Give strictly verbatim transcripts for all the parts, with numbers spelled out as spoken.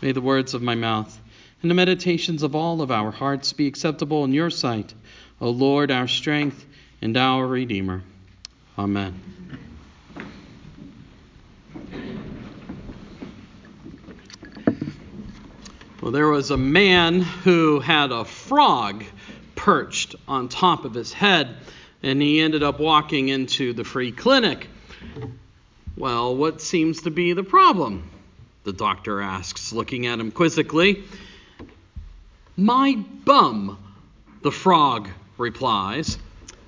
May the words of my mouth and the meditations of all of our hearts be acceptable in your sight, O Lord, our strength and our Redeemer. Amen. Well, there was a man who had a frog perched on top of his head, and he ended up walking into the free clinic. Well, what seems to be the problem? The doctor asks, looking at him quizzically. My bum, the frog replies.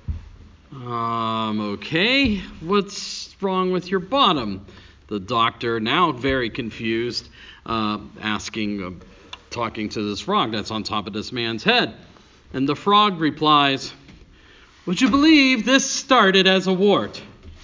Um, okay, what's wrong with your bottom? The doctor, now very confused, uh, asking, uh, talking to this frog that's on top of this man's head. And the frog replies, would you believe this started as a wart?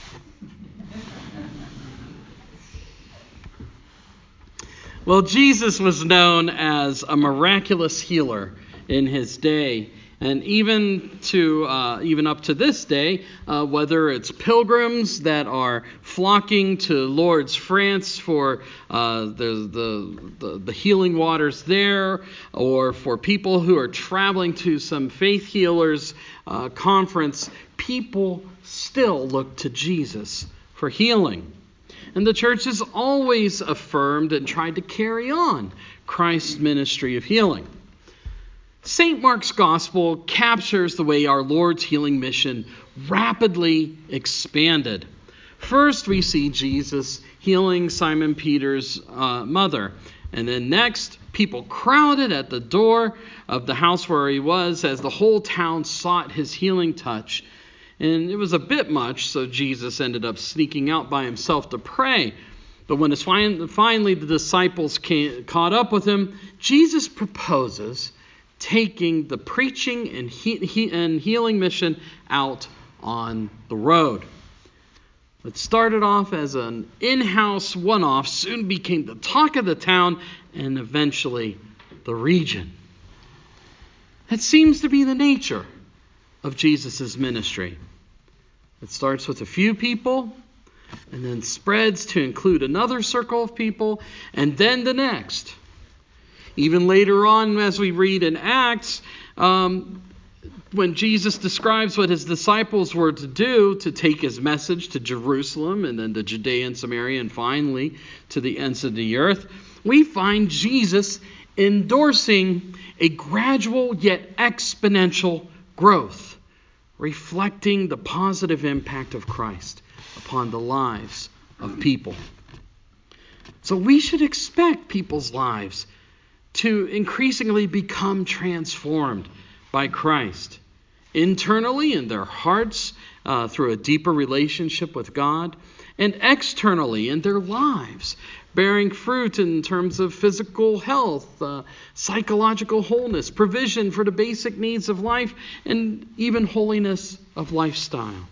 Well, Jesus was known as a miraculous healer in his day. And even to uh, even up to this day, uh, whether it's pilgrims that are flocking to Lourdes, France for uh, the, the, the, the healing waters there, or for people who are traveling to some faith healers uh, conference, people still look to Jesus for healing. And the church has always affirmed and tried to carry on Christ's ministry of healing. Saint Mark's Gospel captures the way our Lord's healing mission rapidly expanded. First, we see Jesus healing Simon Peter's uh, mother. And then next, people crowded at the door of the house where he was as the whole town sought his healing touch. And it was a bit much, so Jesus ended up sneaking out by himself to pray. But when finally the disciples came, caught up with him, Jesus proposes taking the preaching and, he, he, and healing mission out on the road. It started off as an in-house one-off, soon became the talk of the town, and eventually the region. That seems to be the nature of Jesus' ministry. It starts with a few people, and then spreads to include another circle of people, and then the next. Even later on, as we read in Acts, um, when Jesus describes what his disciples were to do to take his message to Jerusalem and then to Judea and Samaria and finally to the ends of the earth, we find Jesus endorsing a gradual yet exponential growth, reflecting the positive impact of Christ upon the lives of people. So we should expect people's lives to increasingly become transformed by Christ, internally in their hearts uh, through a deeper relationship with God, and externally in their lives, bearing fruit in terms of physical health, uh, psychological wholeness, provision for the basic needs of life, and even holiness of lifestyle.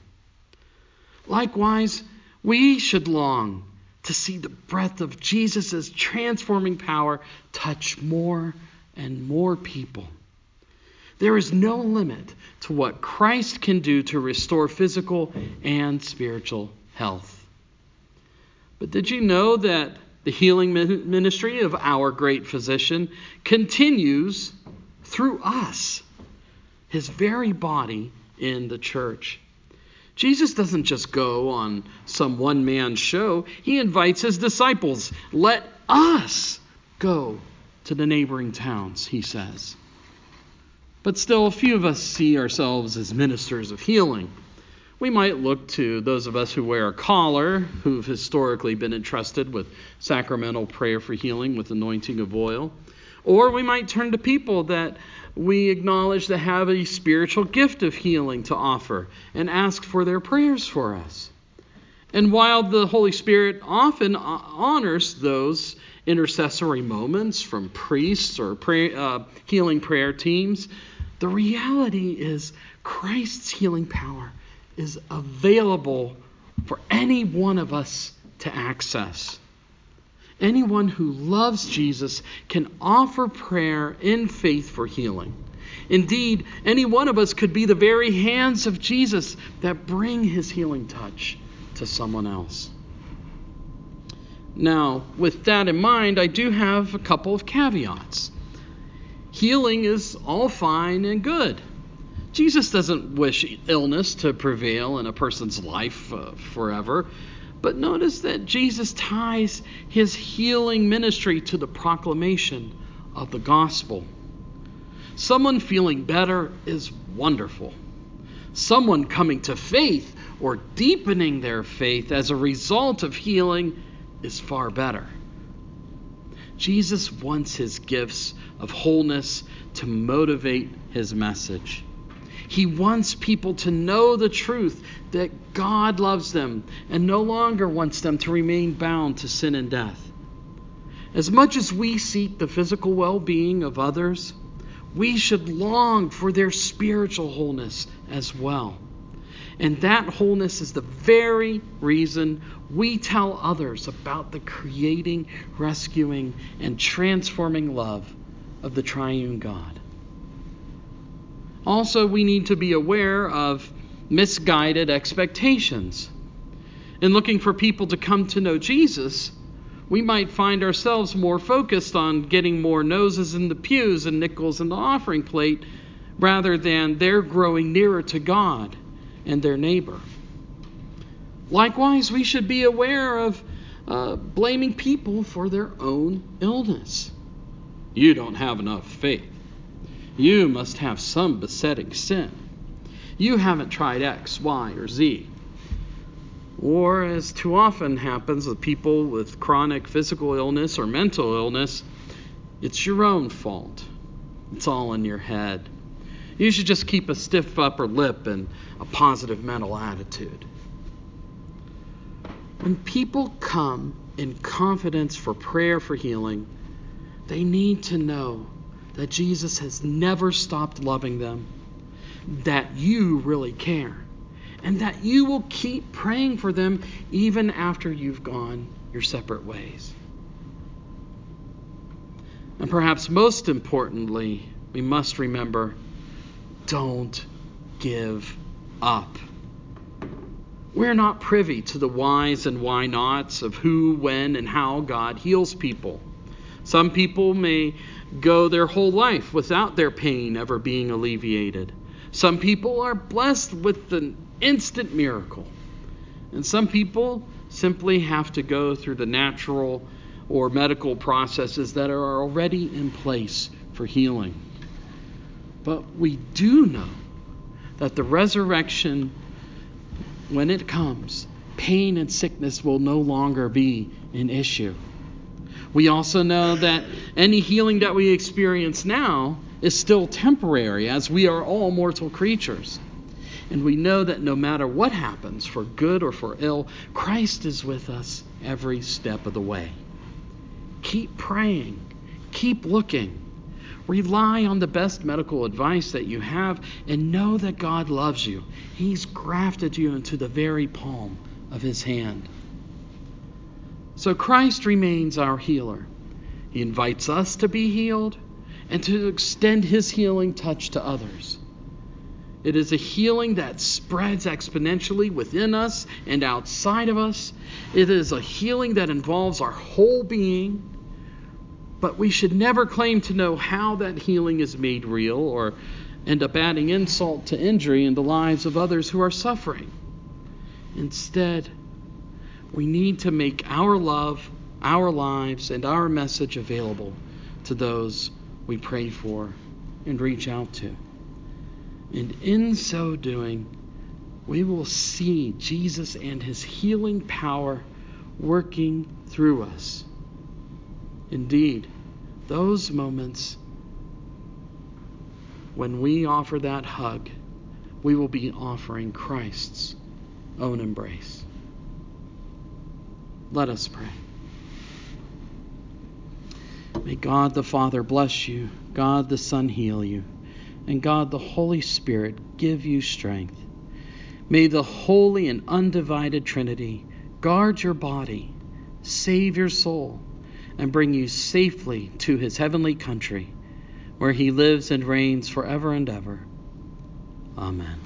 Likewise, we should long to see the breath of Jesus' transforming power touch more and more people. There is no limit to what Christ can do to restore physical and spiritual health. But did you know that the healing ministry of our great physician continues through us, his very body in the church? Jesus doesn't just go on some one-man show. He invites his disciples. Let us go to the neighboring towns, he says. But still, few of us see ourselves as ministers of healing. We might look to those of us who wear a collar, who've historically been entrusted with sacramental prayer for healing with anointing of oil. Or we might turn to people that we acknowledge that have a spiritual gift of healing to offer and ask for their prayers for us. And while the Holy Spirit often honors those intercessory moments from priests or pray, uh, healing prayer teams, the reality is Christ's healing power is available for any one of us to access. Anyone who loves Jesus can offer prayer in faith for healing. Indeed, any one of us could be the very hands of Jesus that bring his healing touch to someone else. Now, with that in mind, I do have a couple of caveats. Healing is all fine and good. Jesus doesn't wish illness to prevail in a person's life uh, forever. But notice that Jesus ties his healing ministry to the proclamation of the gospel. Someone feeling better is wonderful. Someone coming to faith or deepening their faith as a result of healing is far better. Jesus wants his gifts of wholeness to motivate his message. He wants people to know the truth that God loves them and no longer wants them to remain bound to sin and death. As much as we seek the physical well-being of others, we should long for their spiritual wholeness as well. And that wholeness is the very reason we tell others about the creating, rescuing, and transforming love of the triune God. Also, we need to be aware of misguided expectations. In looking for people to come to know Jesus, we might find ourselves more focused on getting more noses in the pews and nickels in the offering plate rather than their growing nearer to God and their neighbor. Likewise, we should be aware of uh, blaming people for their own illness. You don't have enough faith. You must have some besetting sin. You haven't tried X, Y, or Z. Or, as too often happens with people with chronic physical illness or mental illness, it's your own fault. It's all in your head. You should just keep a stiff upper lip and a positive mental attitude. When people come in confidence for prayer for healing, they need to know that Jesus has never stopped loving them, that you really care, and that you will keep praying for them even after you've gone your separate ways. And perhaps most importantly, we must remember, don't give up. We're not privy to the whys and why nots of who, when, and how God heals people. Some people may go their whole life without their pain ever being alleviated. Some people are blessed with an instant miracle. And some people simply have to go through the natural or medical processes that are already in place for healing. But we do know that the resurrection, when it comes, pain and sickness will no longer be an issue. We also know that any healing that we experience now is still temporary, as we are all mortal creatures. And we know that no matter what happens, for good or for ill, Christ is with us every step of the way. Keep praying. Keep looking. Rely on the best medical advice that you have and know that God loves you. He's grafted you into the very palm of his hand. So Christ remains our healer. He invites us to be healed and to extend his healing touch to others. It is a healing that spreads exponentially within us and outside of us. It is a healing that involves our whole being. But we should never claim to know how that healing is made real or end up adding insult to injury in the lives of others who are suffering. Instead, we need to make our love, our lives, and our message available to those we pray for and reach out to. And in so doing, we will see Jesus and his healing power working through us. Indeed, those moments when we offer that hug, we will be offering Christ's own embrace. Let us pray. May God the Father bless you, God the Son heal you, and God the Holy Spirit give you strength. May the holy and undivided Trinity guard your body, save your soul, and bring you safely to his heavenly country, where he lives and reigns forever and ever. Amen.